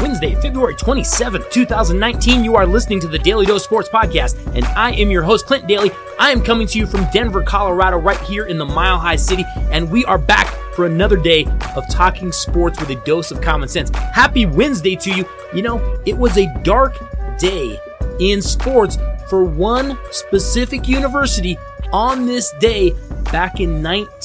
Wednesday, February 27th, 2019. You are listening to the Daily Dose Sports Podcast, and I am your host, Clint Daly. I am coming to you from Denver, Colorado, right here in the Mile High City, and we are back for another day of talking sports with a dose of common sense. Happy Wednesday to you. You know, it was a dark day in sports for one specific university on this day back in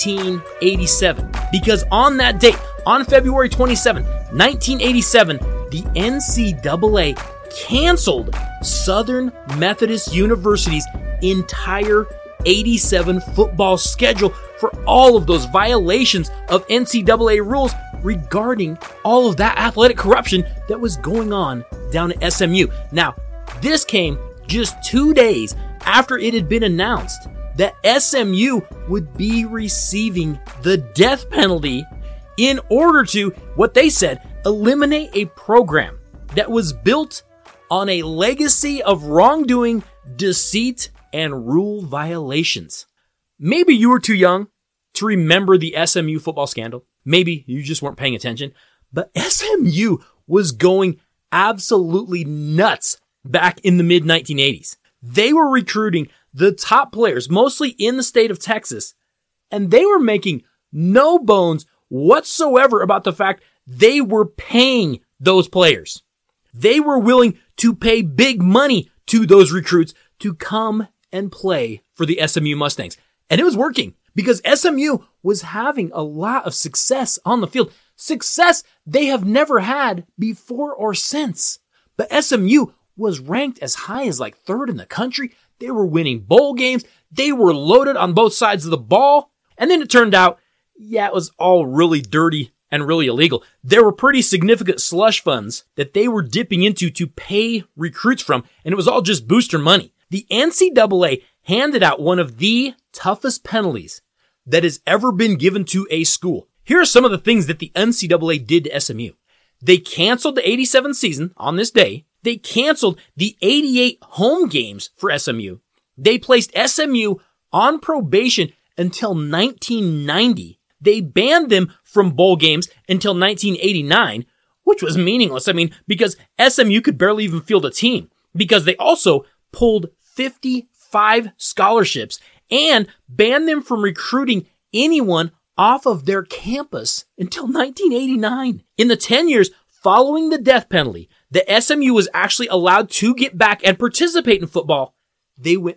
1987. Because on that date, on February 27, 1987, the NCAA canceled Southern Methodist University's entire 87 football schedule for all of those violations of NCAA rules regarding all of that athletic corruption that was going on down at SMU. Now, this came just 2 days after it had been announced that SMU would be receiving the death penalty in order to, what they said, eliminate a program that was built on a legacy of wrongdoing, deceit, and rule violations. Maybe you were too young to remember the SMU football scandal. Maybe you just weren't paying attention. But SMU was going absolutely nuts back in the mid-1980s. They were recruiting the top players, mostly in the state of Texas, and they were making no bones whatsoever about the fact they were paying those players. They were willing to pay big money to those recruits to come and play for the SMU Mustangs. And it was working because SMU was having a lot of success on the field. Success they have never had before or since. But SMU was ranked as high as like third in the country. They were winning bowl games. They were loaded on both sides of the ball. And then it turned out, yeah, it was all really dirty and really illegal. There were pretty significant slush funds that they were dipping into to pay recruits from, and it was all just booster money. The NCAA handed out one of the toughest penalties that has ever been given to a school. Here are some of the things that the NCAA did to SMU. They canceled the 87 season on this day. They canceled the 88 home games for SMU. They placed SMU on probation until 1990. They banned them from bowl games until 1989, which was meaningless. I mean, because SMU could barely even field a team, because they also pulled 55 scholarships and banned them from recruiting anyone off of their campus until 1989. In the 10 years following the death penalty, the SMU was actually allowed to get back and participate in football. They went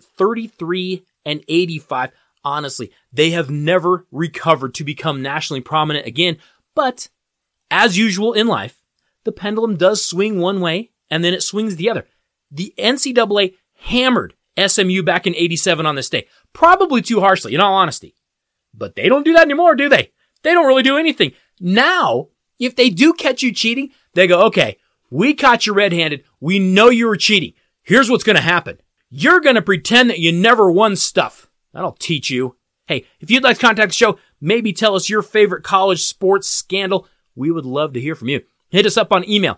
33-85. Honestly, they have never recovered to become nationally prominent again. But as usual in life, the pendulum does swing one way and then it swings the other. The NCAA hammered SMU back in 87 on this day. Probably too harshly, in all honesty. But they don't do that anymore, do they? They don't really do anything. Now, if they do catch you cheating, they go, okay, we caught you red-handed. We know you were cheating. Here's what's going to happen. You're going to pretend that you never won stuff. That'll teach you. Hey, if you'd like to contact the show, maybe tell us your favorite college sports scandal. We would love to hear from you. Hit us up on email,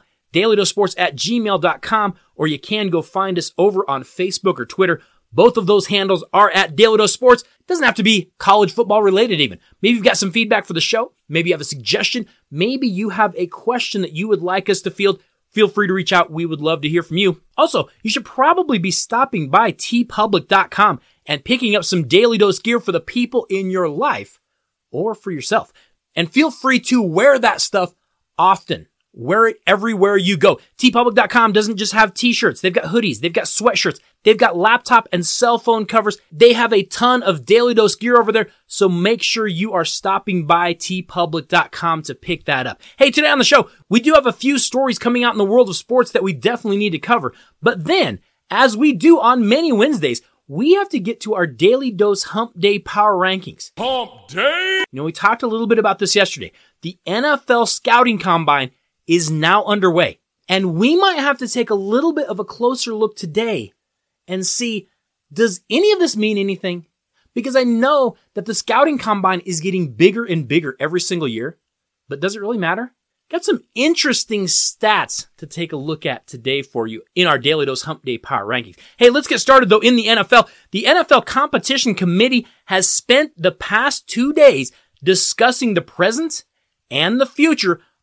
dailydosports@gmail.com, or you can go find us over on Facebook or Twitter. Both of those handles are at Daily Dose Sports. It doesn't have to be college football related even. Maybe you've got some feedback for the show. Maybe you have a suggestion. Maybe you have a question that you would like us to field. Feel free to reach out. We would love to hear from you. Also, you should probably be stopping by tpublic.com and picking up some Daily Dose gear for the people in your life or for yourself. And feel free to wear that stuff often. Wear it everywhere you go. tpublic.com doesn't just have t-shirts. They've got hoodies. They've got sweatshirts. They've got laptop and cell phone covers. They have a ton of Daily Dose gear over there. So make sure you are stopping by tpublic.com to pick that up. Hey, today on the show, we do have a few stories coming out in the world of sports that we definitely need to cover. But then, as we do on many Wednesdays, we have to get to our Daily Dose Hump Day Power Rankings. Hump Day! You know, we talked a little bit about this yesterday. The NFL Scouting Combine is now underway. And we might have to take a little bit of a closer look today and see, does any of this mean anything? Because I know that the Scouting Combine is getting bigger and bigger every single year, but does it really matter? Got some interesting stats to take a look at today for you in our Daily Dose Hump Day Power Rankings. Hey, let's get started though in the NFL. The NFL Competition Committee has spent the past 2 days discussing the present and the future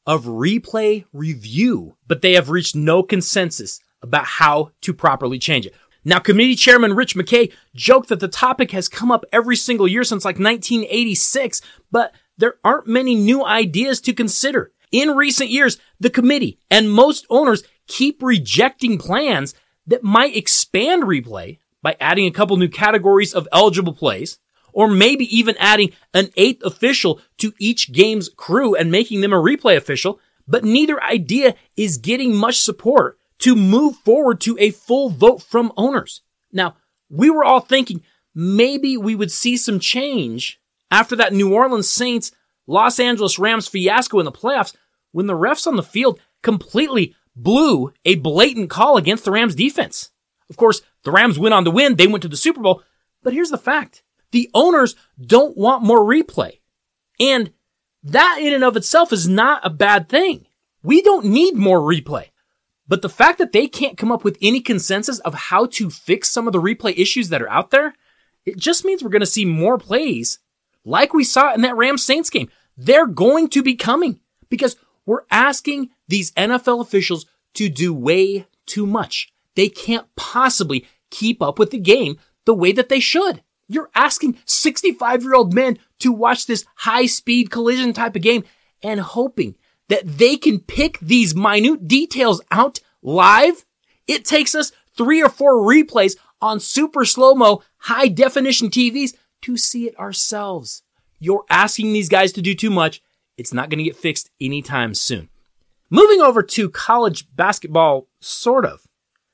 of replay review, but they have reached no consensus about how to properly change it. Now, committee chairman Rich McKay joked that the topic has come up every single year since like 1986, but there aren't many new ideas to consider. In recent years, the committee and most owners keep rejecting plans that might expand replay by adding a couple new categories of eligible plays, or maybe even adding an 8th official to each game's crew and making them a replay official, but neither idea is getting much support to move forward to a full vote from owners. Now, we were all thinking maybe we would see some change after that New Orleans Saints Los Angeles Rams fiasco in the playoffs when the refs on the field completely blew a blatant call against the Rams defense. Of course, the Rams went on to win. They went to the Super Bowl. But here's the fact. The owners don't want more replay. And that in and of itself is not a bad thing. We don't need more replay. But the fact that they can't come up with any consensus of how to fix some of the replay issues that are out there, it just means we're going to see more plays like we saw in that Rams-Saints game. They're going to be coming because we're asking these NFL officials to do way too much. They can't possibly keep up with the game the way that they should. You're asking 65-year-old men to watch this high-speed collision type of game and hoping that they can pick these minute details out live. It takes us 3 or 4 replays on super slow-mo, high-definition TVs to see it ourselves. You're asking these guys to do too much. It's not going to get fixed anytime soon. Moving over to college basketball, sort of.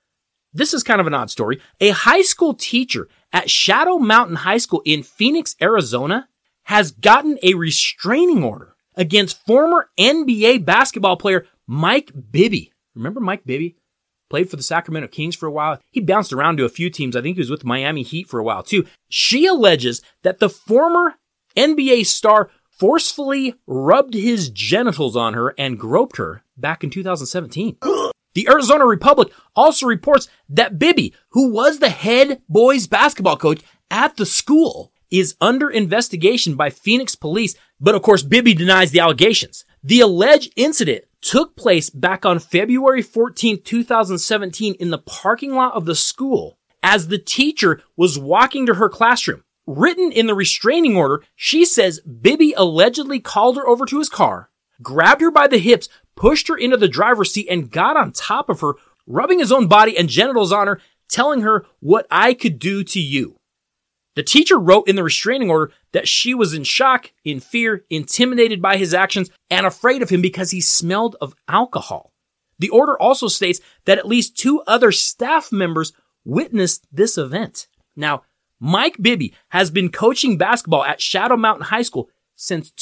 This is kind of an odd story. A high school teacher at Shadow Mountain High School in Phoenix, Arizona, has gotten a restraining order against former NBA basketball player Mike Bibby. Remember Mike Bibby? Played for the Sacramento Kings for a while. He bounced around to a few teams. I think he was with Miami Heat for a while too. She alleges that the former NBA star forcefully rubbed his genitals on her and groped her back in 2017. The Arizona Republic also reports that Bibby, who was the head boys basketball coach at the school, is under investigation by Phoenix police, but of course Bibby denies the allegations. The alleged incident took place back on February 14, 2017 in the parking lot of the school as the teacher was walking to her classroom. Written in the restraining order, she says Bibby allegedly called her over to his car, grabbed her by the hips, pushed her into the driver's seat, and got on top of her, rubbing his own body and genitals on her, telling her what I could do to you. The teacher wrote in the restraining order that she was in shock, in fear, intimidated by his actions, and afraid of him because he smelled of alcohol. The order also states that at least 2 other staff members witnessed this event. Now, Mike Bibby has been coaching basketball at Shadow Mountain High School since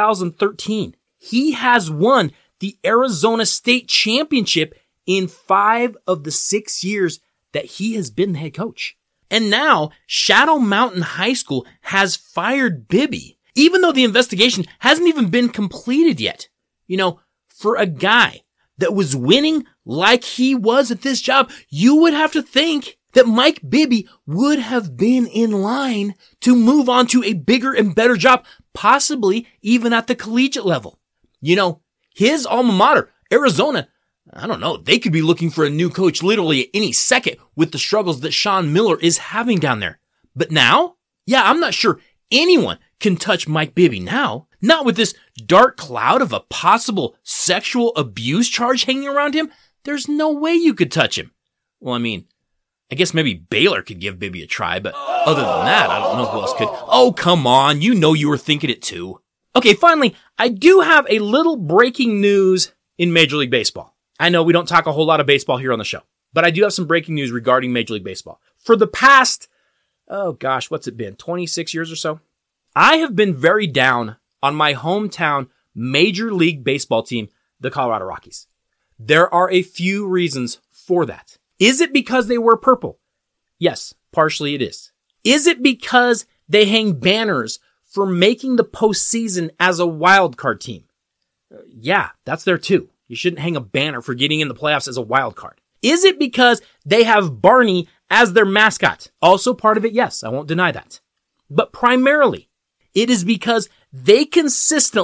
2013. He has won the Arizona State Championship in 5 of the 6 years that he has been the head coach. And now Shadow Mountain High School has fired Bibby, even though the investigation hasn't even been completed yet. You know, for a guy that was winning like he was at this job, you would have to think that Mike Bibby would have been in line to move on to a bigger and better job, possibly even at the collegiate level. You know, his alma mater, Arizona, I don't know, they could be looking for a new coach literally at any second with the struggles that Sean Miller is having down there. But now, I'm not sure anyone can touch Mike Bibby now. Not with this dark cloud of a possible sexual abuse charge hanging around him. There's no way you could touch him. Well, I mean, I guess maybe Baylor could give Bibby a try, but other than that, I don't know who else could. Oh, come on. You know you were thinking it too. Okay, finally, I do have a little breaking news in Major League Baseball. I know we don't talk a whole lot of baseball here on the show, but I do have some breaking news regarding Major League Baseball. For the past, what's it been, 26 years or so? I have been very down on my hometown Major League Baseball team, the Colorado Rockies. There are a few reasons for that. Is it because they wear purple? Yes, partially it is. Is it because they hang banners for making the postseason as a wild card team? Yeah, that's there too. You shouldn't hang a banner for getting in the playoffs as a wild card. Is it because they have Barney as their mascot? Also part of it, yes, I won't deny that. But primarily, it is because they consistently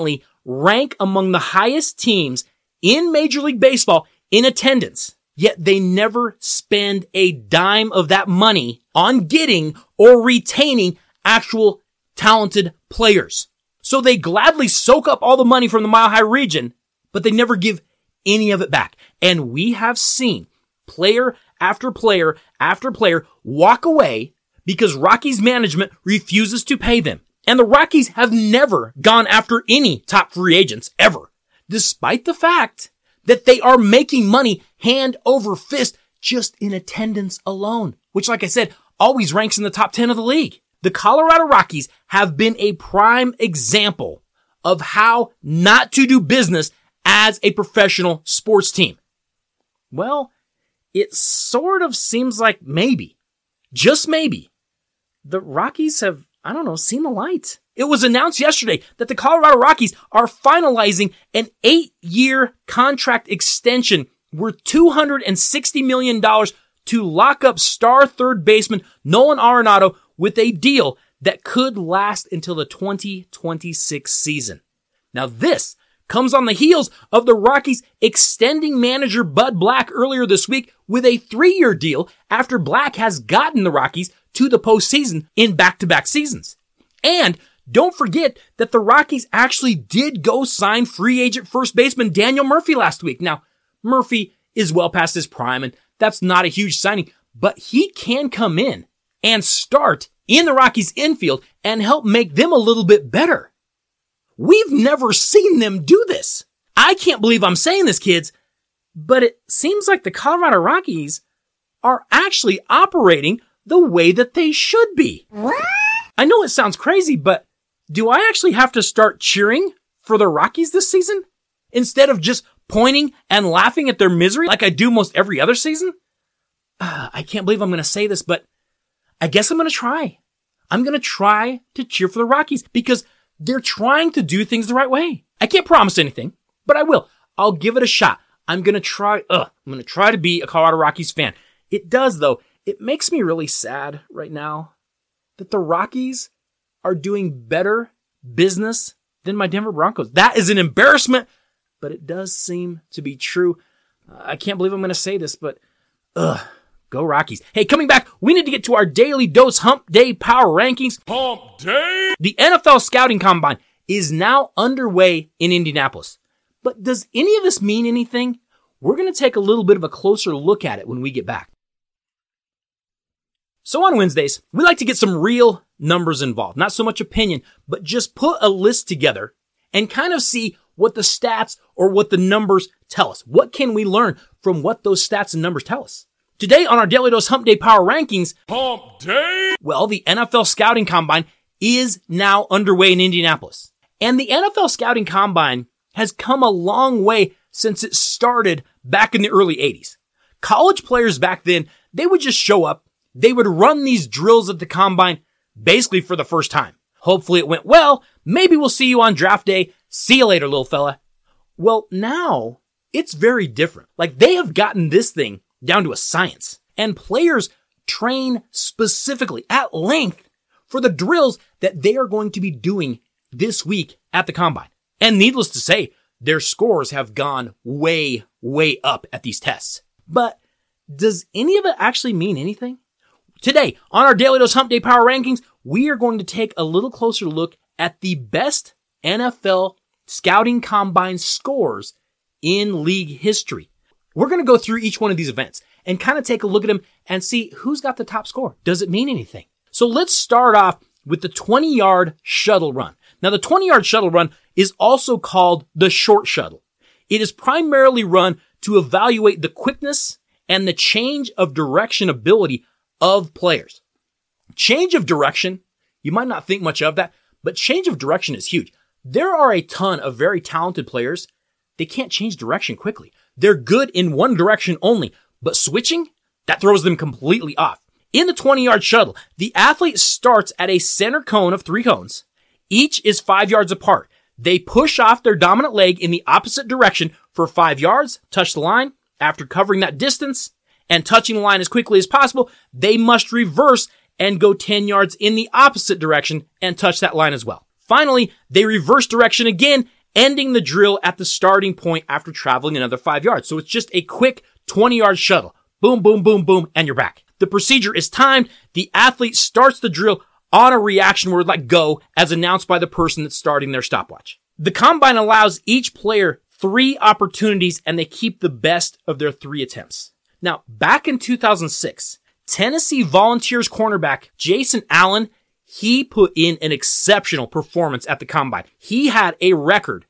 rank among the highest teams in Major League Baseball in attendance, yet they never spend a dime of that money on getting or retaining actual talented players. So they gladly soak up all the money from the Mile High region, but they never give any of it back. And we have seen player after player after player walk away because Rockies management refuses to pay them. And the Rockies have never gone after any top free agents ever, despite the fact that they are making money hand over fist just in attendance alone, which, like I said, always ranks in the top 10 of the league. The Colorado Rockies have been a prime example of how not to do business as a professional sports team. Well, it sort of seems like maybe, just maybe, the Rockies have, seen the light. It was announced yesterday that the Colorado Rockies are finalizing an 8-year contract extension worth $260 million to lock up star third baseman Nolan Arenado with a deal that could last until the 2026 season. Now this comes on the heels of the Rockies extending manager Bud Black earlier this week with a 3-year deal after Black has gotten the Rockies to the postseason in back-to-back seasons. And don't forget that the Rockies actually did go sign free agent first baseman Daniel Murphy last week. Now, Murphy is well past his prime, and that's not a huge signing, but he can come in and start in the Rockies infield and help make them a little bit better. We've never seen them do this. I can't believe I'm saying this, kids, but it seems like the Colorado Rockies are actually operating the way that they should be. What? I know it sounds crazy, but do I actually have to start cheering for the Rockies this season instead of just pointing and laughing at their misery like I do most every other season? I can't believe I'm going to say this, but I guess I'm going to try. I'm going to try to cheer for the Rockies because they're trying to do things the right way. I can't promise anything, but I will. I'll give it a shot. I'm going to try to be a Colorado Rockies fan. It does, though. It makes me really sad right now that the Rockies are doing better business than my Denver Broncos. That is an embarrassment, but it does seem to be true. I can't believe I'm going to say this, but go Rockies. Hey, coming back, we need to get to our Daily Dose Hump Day Power Rankings. Hump Day! The NFL Scouting Combine is now underway in Indianapolis. But does any of this mean anything? We're going to take a little bit of a closer look at it when we get back. So on Wednesdays, we like to get some real numbers involved. Not so much opinion, but just put a list together and kind of see what the stats or what the numbers tell us. What can we learn from what those stats and numbers tell us? Today on our Daily Dose Hump Day Power Rankings, Hump Day! Well, the NFL Scouting Combine is now underway in Indianapolis. And the NFL Scouting Combine has come a long way since it started back in the early 80s. College players back then, they would just show up. They would run these drills at the combine basically for the first time. Hopefully it went well. Maybe we'll see you on draft day. See you later, little fella. Well, now it's very different. Like they have gotten this thing down to a science. And players train specifically at length for the drills that they are going to be doing this week at the combine. And needless to say, their scores have gone way, way up at these tests. But does any of it actually mean anything? Today, on our Daily Dose Hump Day Power Rankings, we are going to take a little closer look at the best NFL Scouting Combine scores in league history. We're going to go through each one of these events and kind of take a look at them and see who's got the top score. Does it mean anything? So let's start off with the 20-yard shuttle run. Now, the 20-yard shuttle run is also called the short shuttle. It is primarily run to evaluate the quickness and the change of direction ability of players. Change of direction, you might not think much of that, but change of direction is huge. There are a ton of very talented players. They can't change direction quickly. They're good in one direction only, but switching, that throws them completely off. In the 20-yard shuttle, the athlete starts at a center cone of 3 cones. Each is 5 yards apart. They push off their dominant leg in the opposite direction for 5 yards, touch the line. After covering that distance and touching the line as quickly as possible, they must reverse and go 10 yards in the opposite direction and touch that line as well. Finally, they reverse direction again ending the drill at the starting point after traveling another 5 yards. So it's just a quick 20-yard shuttle. Boom, boom, boom, boom, and you're back. The procedure is timed. The athlete starts the drill on a reaction word like go, as announced by the person that's starting their stopwatch. The combine allows each player 3 opportunities, and they keep the best of their 3 attempts. Now, back in 2006, Tennessee Volunteers cornerback Jason Allen, he put in an exceptional performance at the combine. He had a record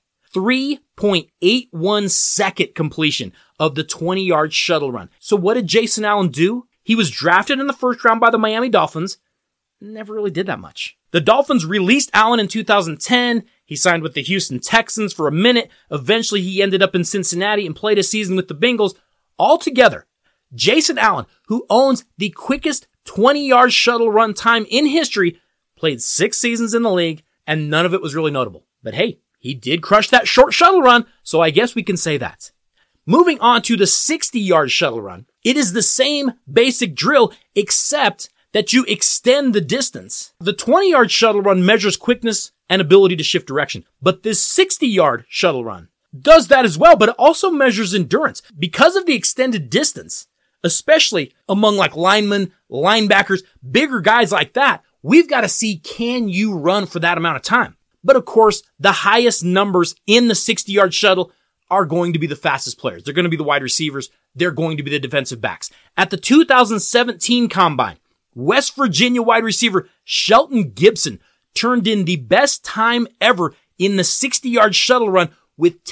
3.81 second completion of the 20-yard shuttle run. So what did Jason Allen do? He was drafted in the first round by the Miami Dolphins. Never really did that much. The Dolphins released Allen in 2010. He signed with the Houston Texans for a minute. Eventually, he ended up in Cincinnati and played a season with the Bengals. Altogether, Jason Allen, who owns the quickest 20-yard shuttle run time in history, played 6 seasons in the league, and none of it was really notable. But hey, he did crush that short shuttle run, so I guess we can say that. Moving on to the 60-yard shuttle run, it is the same basic drill, except that you extend the distance. The 20-yard shuttle run measures quickness and ability to shift direction, but this 60-yard shuttle run does that as well, but it also measures endurance. Because of the extended distance, especially among like linemen, linebackers, bigger guys like that, we've got to see, can you run for that amount of time? But of course, the highest numbers in the 60-yard shuttle are going to be the fastest players. They're going to be the wide receivers. They're going to be the defensive backs. At the 2017 Combine, West Virginia wide receiver Shelton Gibson turned in the best time ever in the 60-yard shuttle run with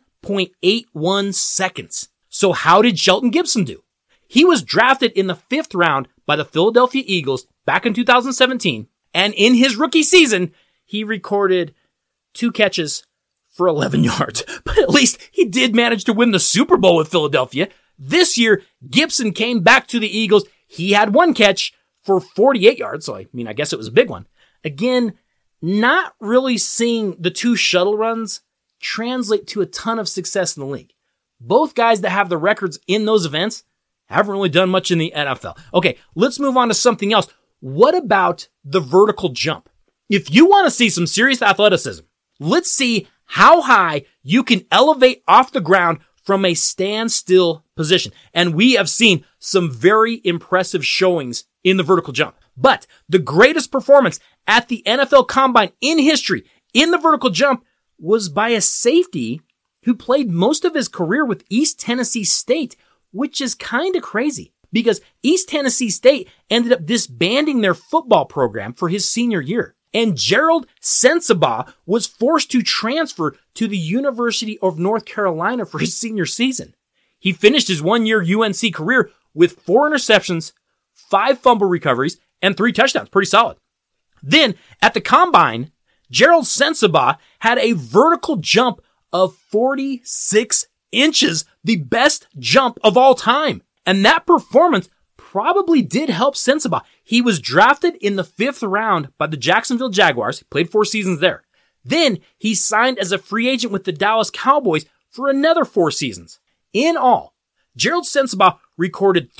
10.81 seconds. So how did Shelton Gibson do? He was drafted in the 5th round by the Philadelphia Eagles back in 2017, and in his rookie season, he recorded 2 catches for 11 yards. But at least he did manage to win the Super Bowl with Philadelphia. This year, Gibson came back to the Eagles. He had 1 catch for 48 yards, so I guess it was a big one. Again, not really seeing the 2 shuttle runs translate to a ton of success in the league. Both guys that have the records in those events haven't really done much in the NFL. Okay, let's move on to something else. What about the vertical jump? If you want to see some serious athleticism, let's see how high you can elevate off the ground from a standstill position. And we have seen some very impressive showings in the vertical jump. But the greatest performance at the NFL Combine in history in the vertical jump was by a safety who played most of his career with East Tennessee State, which is kind of crazy because East Tennessee State ended up disbanding their football program for his senior year. And Gerald Sensabaugh was forced to transfer to the University of North Carolina for his senior season. He finished his 1-year UNC career with 4 interceptions, 5 fumble recoveries, and 3 touchdowns. Pretty solid. Then, at the Combine, Gerald Sensabaugh had a vertical jump of 46 inches, the best jump of all time. And that performance probably did help Sensabaugh. He was drafted in the 5th round by the Jacksonville Jaguars. He played 4 seasons there. Then he signed as a free agent with the Dallas Cowboys for another 4 seasons. In all, Gerald Sensabaugh recorded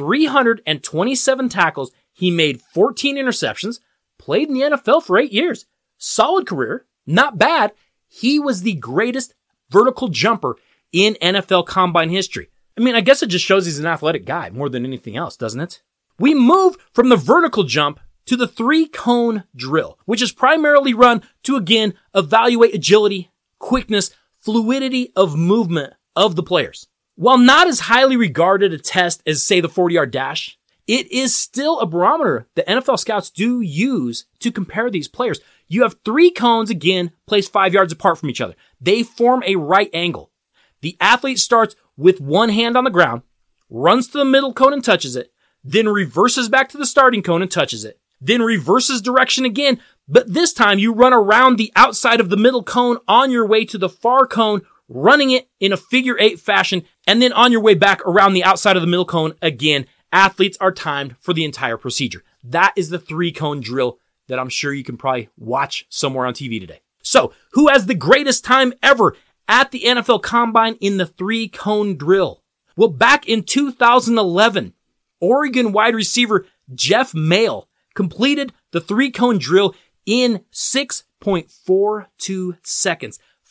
327 tackles. He made 14 interceptions, played in the NFL for 8 years. Solid career, not bad. He was the greatest vertical jumper in NFL Combine history. I guess it just shows he's an athletic guy more than anything else, doesn't it? We move from the vertical jump to the 3-cone drill, which is primarily run to, again, evaluate agility, quickness, fluidity of movement of the players. While not as highly regarded a test as, say, the 40-yard dash, it is still a barometer that NFL scouts do use to compare these players. You have 3 cones, again, placed 5 yards apart from each other. They form a right angle. The athlete starts with 1 hand on the ground, runs to the middle cone and touches it, then reverses back to the starting cone and touches it, then reverses direction again, but this time you run around the outside of the middle cone on your way to the far cone, running it in a figure 8 fashion, and then on your way back around the outside of the middle cone again. Athletes are timed for the entire procedure. That is the 3-cone drill that I'm sure you can probably watch somewhere on TV today. So, who has the greatest time ever at the NFL Combine in the 3-cone drill? Well, back in 2011, Oregon wide receiver Jeff Mayle completed the 3-cone drill in 6.42 seconds.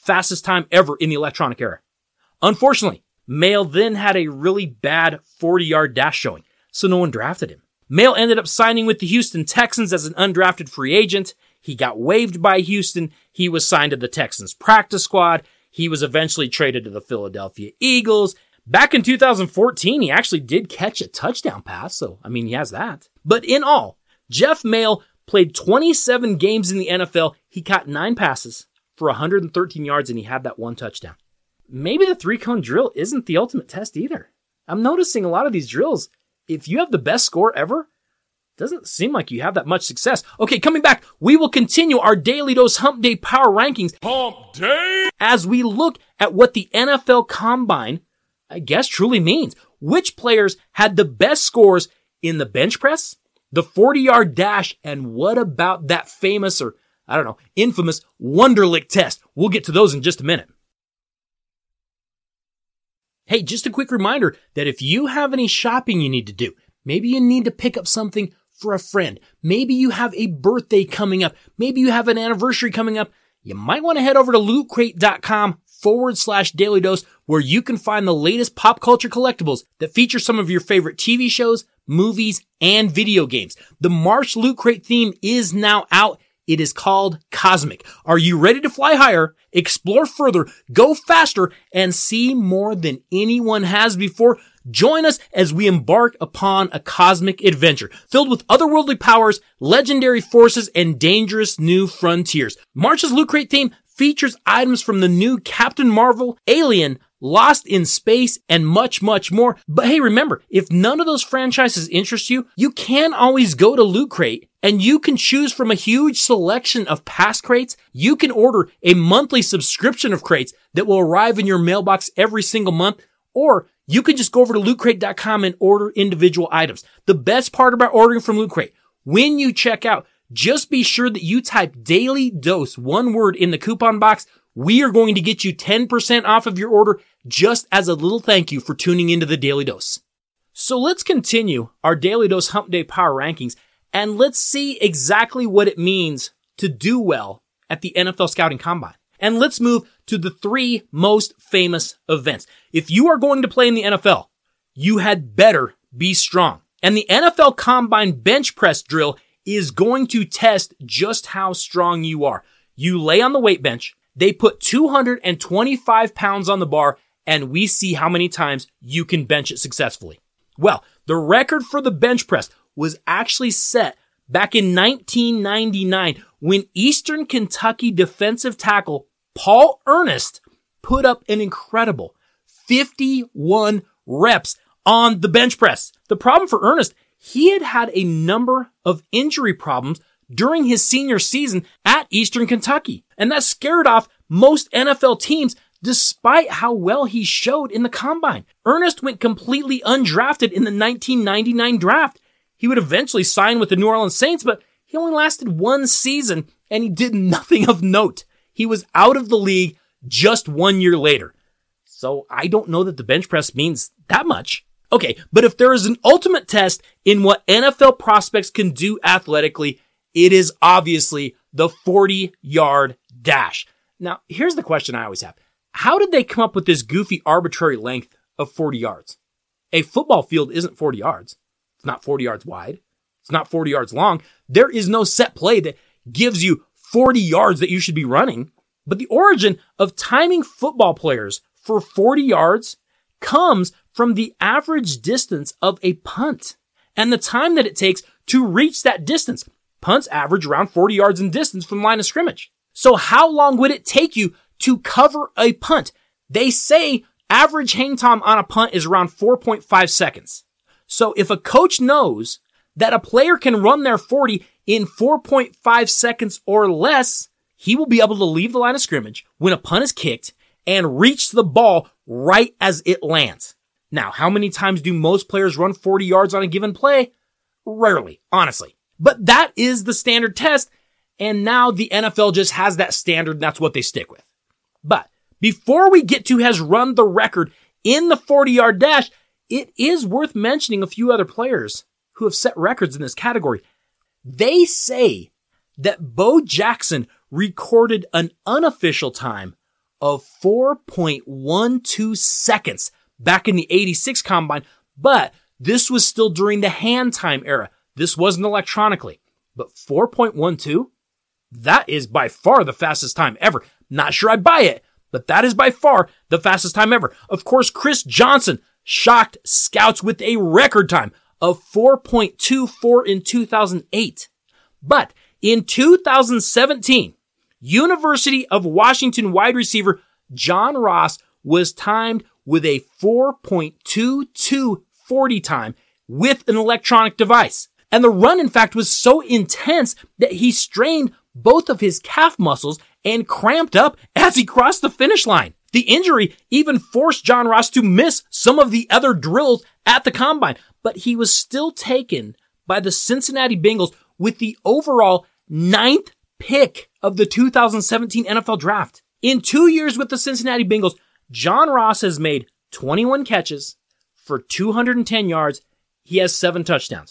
fastest time ever in the electronic era. Unfortunately, Maile then had a really bad 40-yard dash showing, so no one drafted him. Maile ended up signing with the Houston Texans as an undrafted free agent. He got waived by Houston. He was signed to the Texans practice squad. He was eventually traded to the Philadelphia Eagles. Back in 2014, he actually did catch a touchdown pass, so, he has that. But in all, Jeff Maile played 27 games in the NFL. He caught 9 passes for 113 yards, and he had that 1 touchdown. Maybe the 3-cone drill isn't the ultimate test either. I'm noticing a lot of these drills, if you have the best score ever, doesn't seem like you have that much success. Okay, coming back, we will continue our Daily Dose Hump Day Power Rankings. Hump Day! As we look at what the NFL Combine, I guess, truly means. Which players had the best scores in the bench press, the 40-yard dash, and what about that famous, or infamous Wonderlic test? We'll get to those in just a minute. Hey, just a quick reminder that if you have any shopping you need to do, maybe you need to pick up something for a friend, maybe you have a birthday coming up, maybe you have an anniversary coming up, you might want to head over to lootcrate.com/Daily Dose, where you can find the latest pop culture collectibles that feature some of your favorite TV shows, movies, and video games. The March Loot Crate theme is now out. It is called Cosmic. Are you ready to fly higher, explore further, go faster, and see more than anyone has before? Join us as we embark upon a cosmic adventure filled with otherworldly powers, legendary forces, and dangerous new frontiers. March's Loot Crate theme features items from the new Captain Marvel, Alien, Lost in Space, and much, much more. But hey, remember, if none of those franchises interest you, you can always go to Loot Crate and you can choose from a huge selection of past crates. You can order a monthly subscription of crates that will arrive in your mailbox every single month, or you can just go over to lootcrate.com and order individual items. The best part about ordering from Loot Crate, when you check out, just be sure that you type Daily Dose, one word, in the coupon box. We are going to get you 10% off of your order just as a little thank you for tuning into the Daily Dose. So let's continue our Daily Dose Hump Day Power Rankings, and let's see exactly what it means to do well at the NFL Scouting Combine. And let's move to the 3 most famous events. If you are going to play in the NFL, you had better be strong. And the NFL Combine bench press drill is going to test just how strong you are. You lay on the weight bench, they put 225 pounds on the bar, and we see how many times you can bench it successfully. Well, the record for the bench press was actually set back in 1999 when Eastern Kentucky defensive tackle Paul Ernest put up an incredible 51 reps on the bench press. The problem for Ernest, he had had a number of injury problems during his senior season at Eastern Kentucky, and that scared off most NFL teams despite how well he showed in the combine. Ernest went completely undrafted in the 1999 draft. He would eventually sign with the New Orleans Saints, but he only lasted 1 season and he did nothing of note. He was out of the league just 1 year later. So I don't know that the bench press means that much. Okay, but if there is an ultimate test in what NFL prospects can do athletically, it is obviously the 40-yard dash. Now, here's the question I always have. How did they come up with this goofy arbitrary length of 40 yards? A football field isn't 40 yards. It's not 40 yards wide. It's not 40 yards long. There is no set play that gives you 40 yards that you should be running. But the origin of timing football players for 40 yards comes from the average distance of a punt and the time that it takes to reach that distance. Punts average around 40 yards in distance from the line of scrimmage. So how long would it take you to cover a punt? They say average hang time on a punt is around 4.5 seconds. So if a coach knows that a player can run their 40 in 4.5 seconds or less, he will be able to leave the line of scrimmage when a punt is kicked and reach the ball right as it lands. Now, how many times do most players run 40 yards on a given play? Rarely, honestly. But that is the standard test, and now the NFL just has that standard, and that's what they stick with. But before we get to has run the record in the 40-yard dash, it is worth mentioning a few other players who have set records in this category. They say that Bo Jackson recorded an unofficial time of 4.12 seconds back in the 86 combine, but this was still during the hand time era. This wasn't electronically. But 4.12? That is by far the fastest time ever. Not sure I buy it, but that is by far the fastest time ever. Of course, Chris Johnson shocked scouts with a record time of 4.24 in 2008. But in 2017, University of Washington wide receiver John Ross was timed with a 4.22 40 time with an electronic device. And the run, in fact, was so intense that he strained both of his calf muscles and cramped up as he crossed the finish line. The injury even forced John Ross to miss some of the other drills at the combine, but he was still taken by the Cincinnati Bengals with the overall 9th pick of the 2017 NFL Draft. In 2 years with the Cincinnati Bengals, John Ross has made 21 catches for 210 yards. He has 7 touchdowns.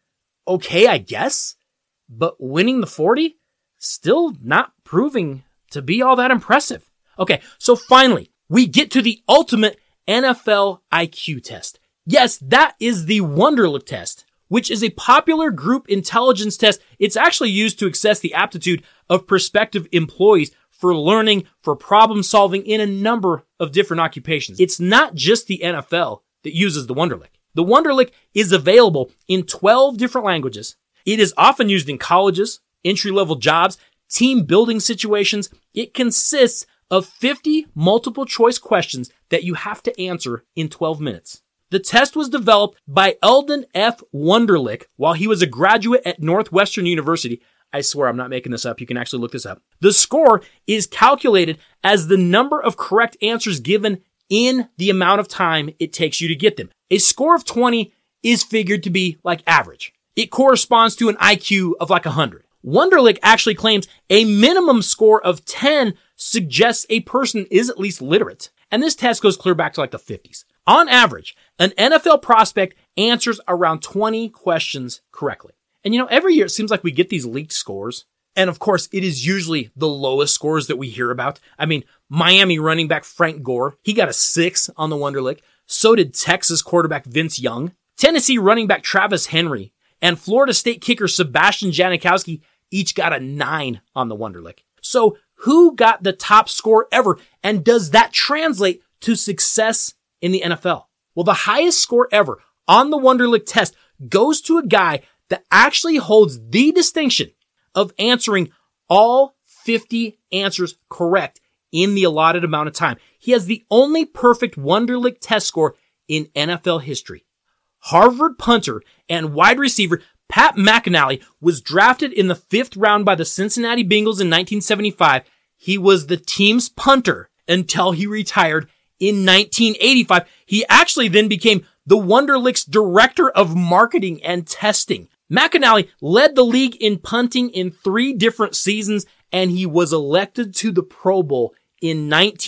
Okay, I guess, but winning the 40? Still not proving to be all that impressive. Okay, so finally, we get to the ultimate NFL IQ test. Yes, that is the Wonderlic test, which is a popular group intelligence test. It's actually used to assess the aptitude of prospective employees for learning, for problem solving in a number of different occupations. It's not just the NFL that uses the Wonderlic. The Wonderlic is available in 12 different languages. It is often used in colleges, entry-level jobs, team building situations. It consists of 50 multiple choice questions that you have to answer in 12 minutes. The test was developed by Eldon F. Wonderlic while he was a graduate at Northwestern University. I swear I'm not making this up. You can actually look this up. The score is calculated as the number of correct answers given in the amount of time it takes you to get them. A score of 20 is figured to be like average. It corresponds to an IQ of like 100. Wonderlic actually claims a minimum score of 10 suggests a person is at least literate. And this test goes clear back to like the 50s. On average, an NFL prospect answers around 20 questions correctly. And every year it seems like we get these leaked scores. And of course, it is usually the lowest scores that we hear about. I mean, Miami running back Frank Gore, he got a 6 on the Wonderlic. So did Texas quarterback Vince Young. Tennessee running back Travis Henry and Florida State kicker Sebastian Janikowski each got a 9 on the Wonderlic. So who got the top score ever? And does that translate to success in the NFL? Well, the highest score ever on the Wonderlic test goes to a guy that actually holds the distinction of answering all 50 answers correct in the allotted amount of time. He has the only perfect Wonderlic test score in NFL history. Harvard punter and wide receiver Pat McInally was drafted in the 5th round by the Cincinnati Bengals in 1975. He was the team's punter until he retired in 1985. He actually then became the Wonderlic's director of marketing and testing. McInally led the league in punting in 3 different seasons, and he was elected to the Pro Bowl in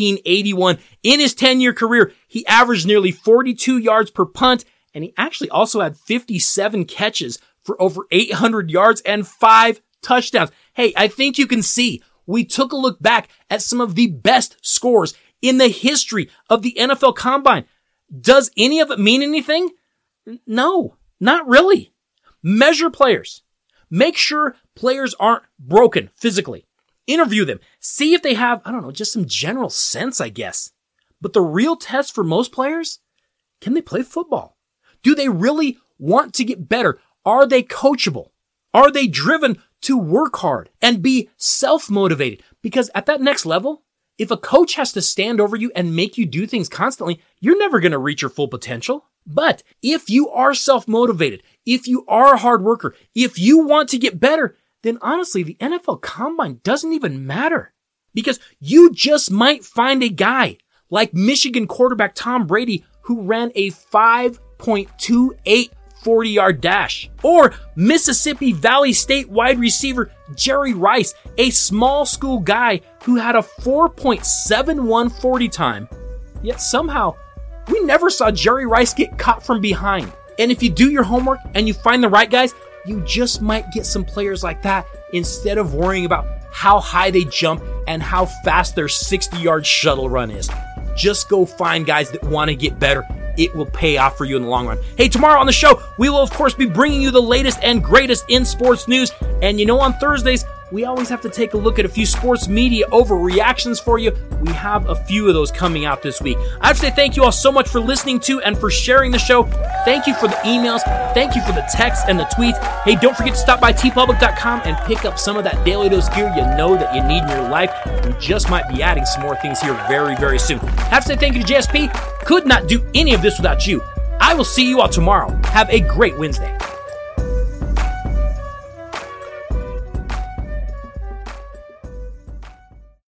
1981. In his 10-year career, he averaged nearly 42 yards per punt, and he actually also had 57 catches for over 800 yards and 5 touchdowns. Hey, I think you can see we took a look back at some of the best scores in the history of the NFL Combine. Does any of it mean anything? No, not really. Measure players. Make sure players aren't broken physically. Interview them. See if they have, just some general sense, I guess. But the real test for most players, can they play football? Do they really want to get better? Are they coachable? Are they driven to work hard and be self-motivated? Because at that next level, if a coach has to stand over you and make you do things constantly, you're never going to reach your full potential. But if you are self-motivated, if you are a hard worker, if you want to get better, then honestly, the NFL Combine doesn't even matter. Because you just might find a guy like Michigan quarterback Tom Brady who ran a 5.28 40-yard dash. Or Mississippi Valley State wide receiver Jerry Rice, a small school guy who had a 4.71 40 time. Yet somehow, we never saw Jerry Rice get caught from behind. And if you do your homework and you find the right guys, you just might get some players like that instead of worrying about how high they jump, and how fast their 60-yard shuttle run is. Just go find guys that want to get better. It will pay off for you in the long run. Hey, tomorrow on the show, we will, of course, be bringing you the latest and greatest in sports news. And on Thursdays, we always have to take a look at a few sports media overreactions for you. We have a few of those coming out this week. I have to say thank you all so much for listening to and for sharing the show. Thank you for the emails. Thank you for the texts and the tweets. Hey, don't forget to stop by tpublic.com and pick up some of that Daily Dose gear you know that you need in your life. We just might be adding some more things here very, very soon. I have to say thank you to JSP. Could not do any of this without you. I will see you all tomorrow. Have a great Wednesday.